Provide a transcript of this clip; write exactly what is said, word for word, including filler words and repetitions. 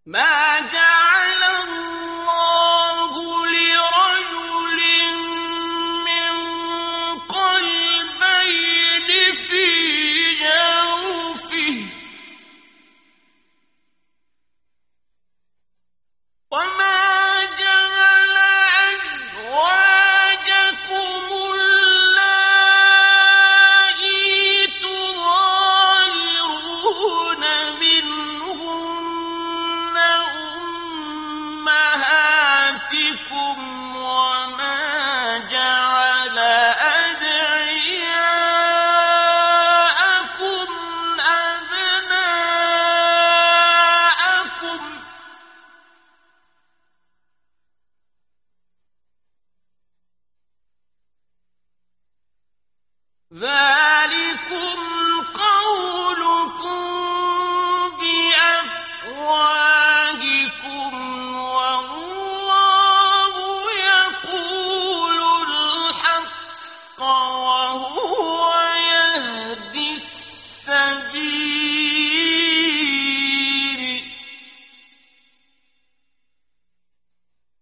ما جعل الله لرجل من قلبين في جوفه وما جعل أزواجكم اللائي تظاهرون منهن أمهاتكم وما جعل أدعياءكم أبناءكم ذلكم قولكم بأفواهكم والله يقول الحق وهو